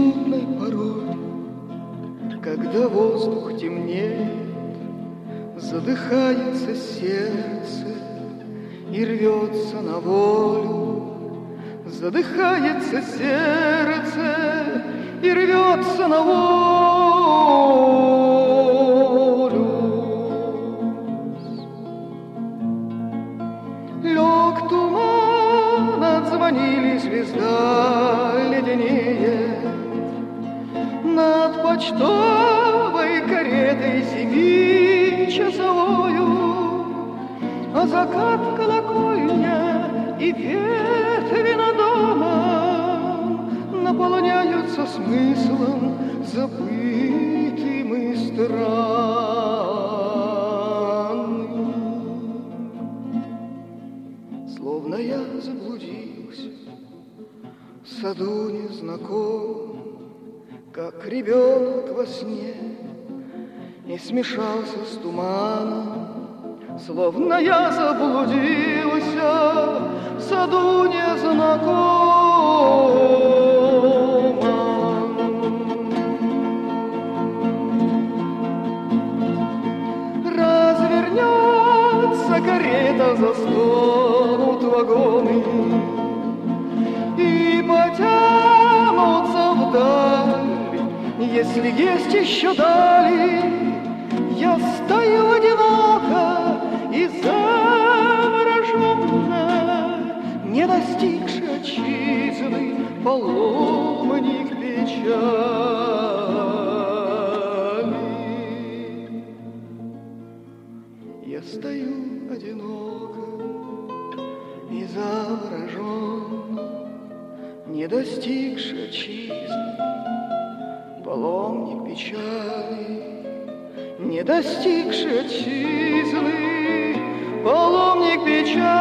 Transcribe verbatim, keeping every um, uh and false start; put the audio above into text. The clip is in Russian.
смутной порой, когда воздух темнеет, задыхается сердце и рвется на волю. Задыхается сердце и рвется на волю. Лег туман, отзвонили, звезда леденеет над почтовой каретой семичасовою, а закат колокольня и ветви над домом наполняются смыслом забытым и странным. Словно я заблудился в саду незнакомом, как ребенок во сне, и смешался с туманом. Словно я заблудился в саду незнакомом. Развернется карета, застонут вагоны и потянутся вдаль. Если есть еще дали, я стою одиноко и завороженно, не достигши отчизны, паломник печали. Я стою одиноко и завороженно, не достигши отчизны, паломник печали. Не достигши отчизны, паломник печали.